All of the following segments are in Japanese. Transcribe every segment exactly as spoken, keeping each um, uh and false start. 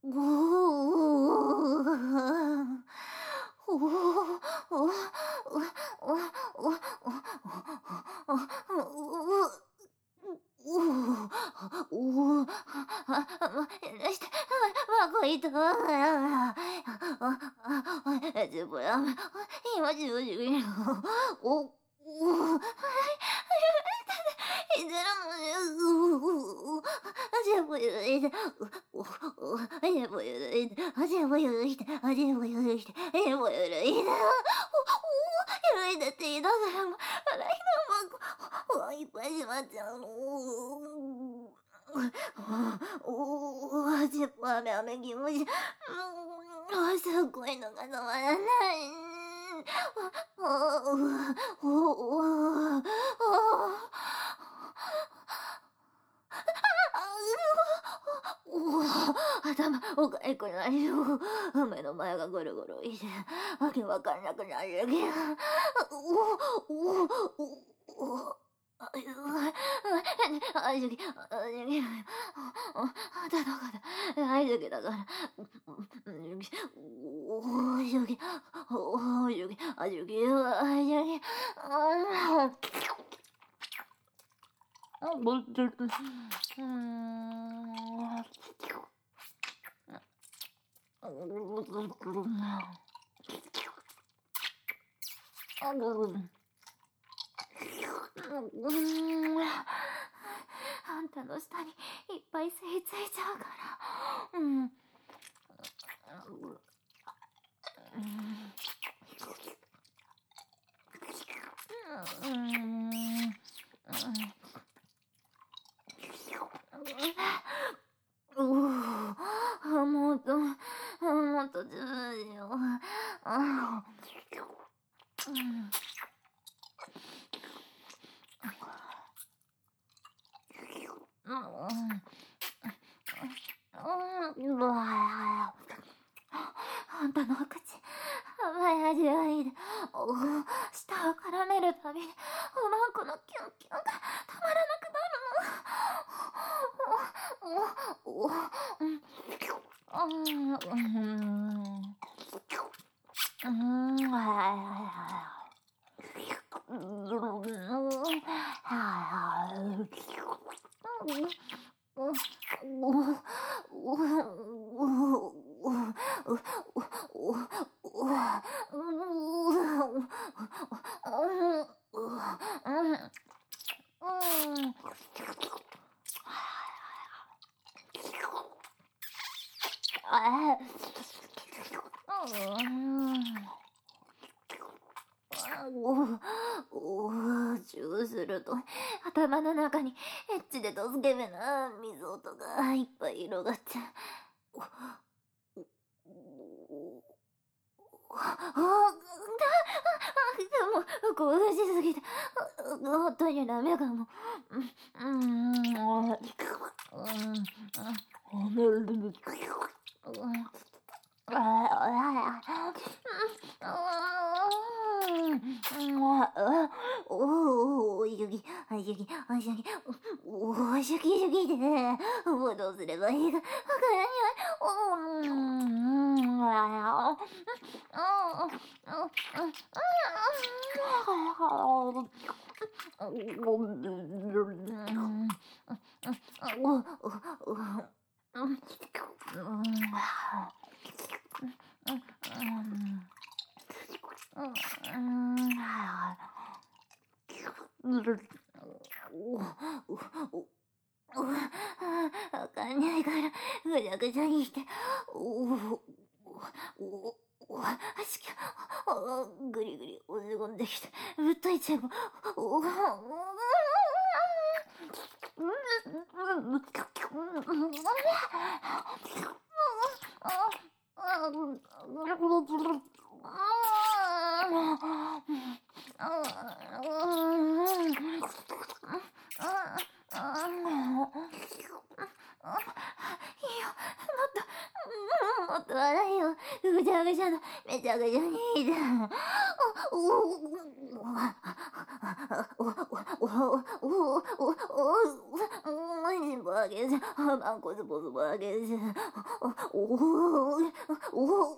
おお。おお、おお、おお、おお、おお、あ、ま、許して、ま、ま、こいと、ああ、あ、自分は、今自分で、お、お、はい、いずらも、うう、全部許して、お、お、全部許して、全部許して、全部許して、全部許して、お、お、許してって言いながらも、笑いのま、いっぱいしまっちゃうの。おお、全部雨雨気持ち、もう、すっごいのが止まらない。おお、おお、おおお、頭おかゆくなるよ。目の前がぐるぐるいて、わけわかんなくなるけど。おお、おお、おあ、ゆあ、ゆき、あ、ゆき、あ、たのかだ、あ、ゆきだから、ゆき、おお、ゆき、おお、ゆき、あ、ゆき、あ、ゆき、ああ、もうちょっと、うーん。あんたの下にいっぱい吸い付いちゃうから。うん。うん。おお、もっと、もっと上手よ。あ、うん。うん。うん、うわ。あんたのお口、甘い味わいで、おお、舌を絡めるたびに、おまんこのキュンキュンがたまらなくなるの。おお、おお、うん、うん、うん、うん、はいはいはい。うん、はいはい。おお、チューすると頭の中にエッチでドスケベな水音がいっぱい広がって。おおああ、でも、興奮しすぎて、本当にダメかも。うん、うん、うん、うん、おお、ゆき、あ、ゆき、あ、ゆき、おお、ゆきゆきで、もうどうすればいいか、わからない。おうん、ああ、わかんないから、ぐちゃぐちゃにして、おお、おお、しきゃ、ぐりぐり押し込んできて、ぶっといちゃう。おお、もっと笑いよ。ぐちゃぐちゃの、めちゃくちゃにいいじゃん。おおおおおおおおおおおおおおけじゃ、マンコズボズボだけじゃ。おおおお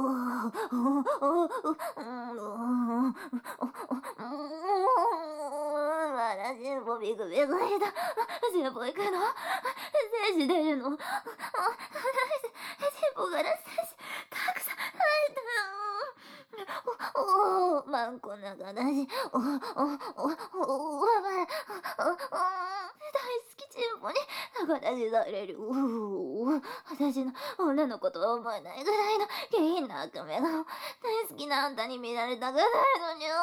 私もビクビクした。先歩行くの？精子出るの？先歩から精子たくさん入ったの。おおマンコなかだし。おおおおおお大好きチンポに仲出しされる。私の女の子とは思えないぐらいの下品な悪目が大好きなあんたに見られたくないのに。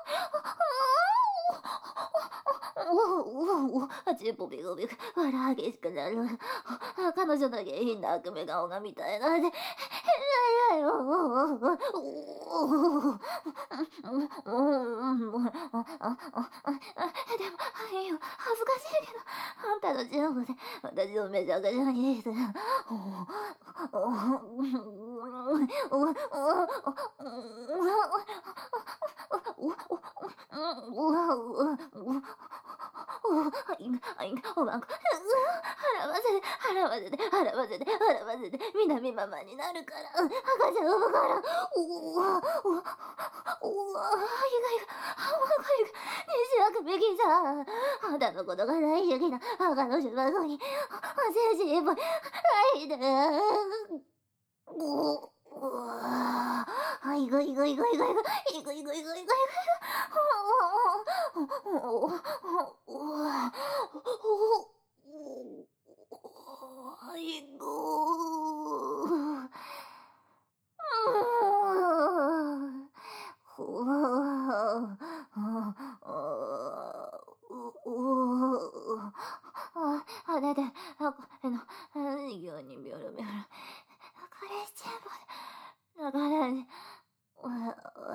おおおチンポビクビク笑激しくなる。彼女の下品な悪目顔が見たいなんて変だよ。でもいいよ、恥ずかしいけどあんたのチンポで私のめちゃくちゃにしてる。おまんこ払わせて払わせて払わせて払わせて南ママになるから赤ちゃん産むから。おおおおおおいがいがあわがいが西悪べきじゃ。あんたのことが大好きな赤の島子に精神一本はいで。おおいがいがいがいがいがいがいがいがいがいがいがあ、だって、あ、あの、ようにみょろみょろ。彼氏チンポだからね、お腹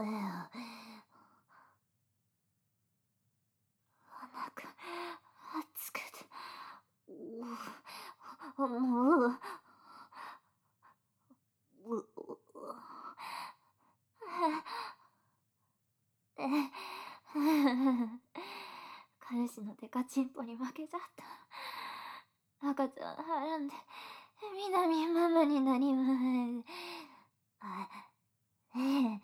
熱くて、もう、彼氏のデカチンポに負けちゃった。赤ちゃんはらんで南ママになります。あ、ええ、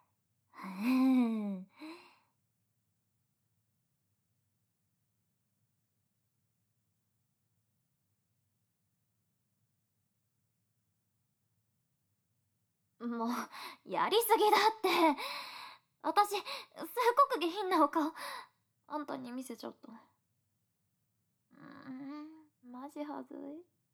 もうやりすぎだって。私すっごく下品なお顔あんたに見せちゃった。うーん、マジはずい。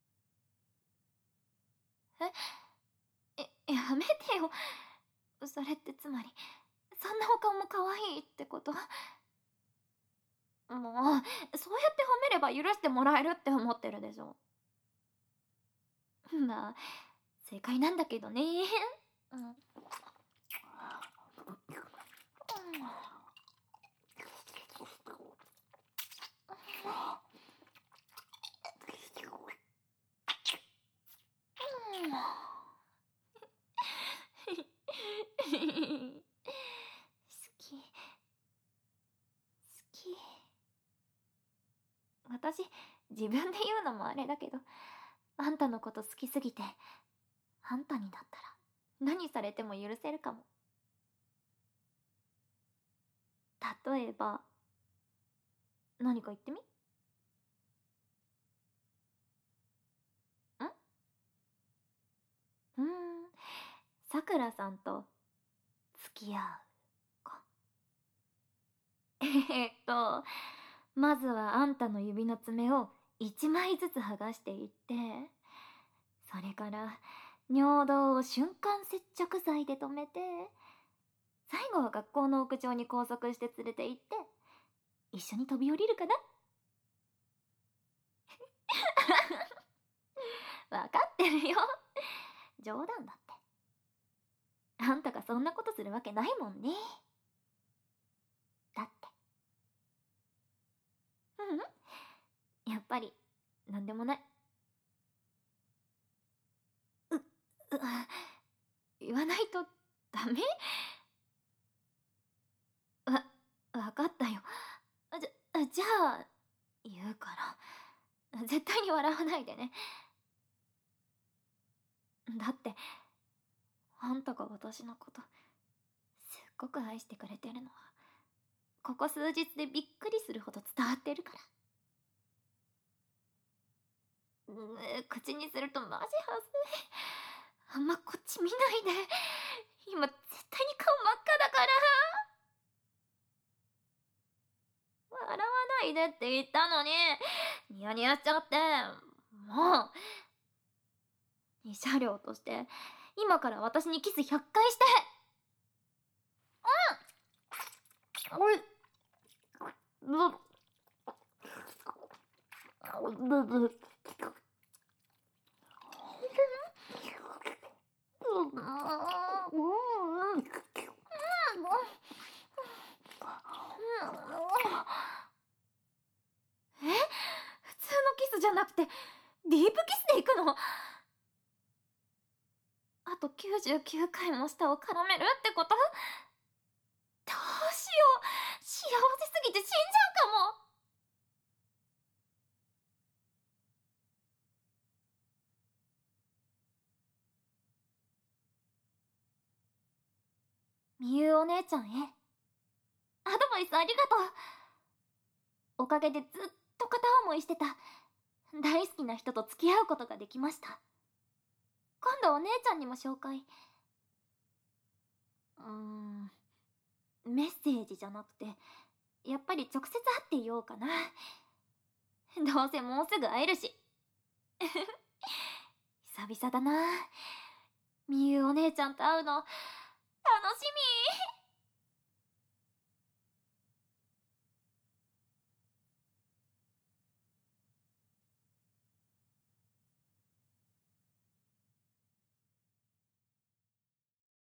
ええ、やめてよ。それってつまりそんなお顔も可愛いってこと？もうそうやって褒めれば許してもらえるって思ってるでしょ。まあ正解なんだけどね。うん。好き好き。私自分で言うのもあれだけど、あんたのこと好きすぎてあんたにだったら何されても許せるかも。例えば何か言ってみ。んうーん、さくらさんと付き合うか。えっとまずはあんたの指の爪を一枚ずつ剥がしていって、それから尿道を瞬間接着剤で留めて、最後は学校の屋上に拘束して連れて行って一緒に飛び降りるかな。分かってるよ。冗談だって。あんたがそんなことするわけないもんね。だって。うん、やっぱりなんでもない。う、う、言わないとダメ？わ、わかったよ。じゃ、じゃあ言うから。 絶対に笑わないでね。だって、あんたが私のことすっごく愛してくれてるのはここ数日でびっくりするほど伝わってるから。うー口にするとマジはずい。あんまこっち見ないで。今絶対に顔真っ赤だから。笑わないでって言ったのにニヤニヤしちゃって。もう慰謝料として今から私にキスひゃっかいして。うん。え、普通のキスじゃなくてディープキスでいくの？あときゅうじゅうきゅうかいも舌を絡めるってこと？どうしよう、幸せすぎて死んじゃうかも。みゆお姉ちゃんへアドバイスありがとう。おかげでずっと片思いしてた大好きな人と付き合うことができました。今度お姉ちゃんにも紹介。うーんメッセージじゃなくてやっぱり直接会って言おうかな。どうせもうすぐ会えるし。久々だな、みゆお姉ちゃんと会うの楽しみ。